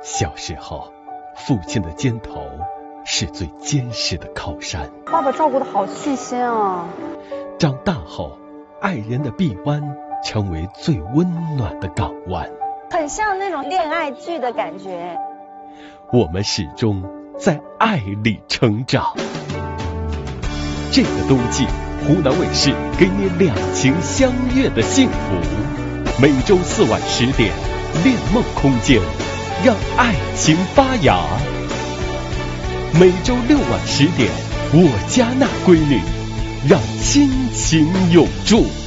小时候，父亲的肩头是最坚实的靠山。 爸爸照顾得好细心啊。 长大后，爱人的臂弯成为最温暖的港湾。 很像那种恋爱剧的感觉。 我们始终在爱里成长。这个冬季，湖南卫视给你两情相悦的幸福。每周4晚10点，恋梦空间，让爱情发芽。每周6晚10点，我家那闺女，让亲情永驻。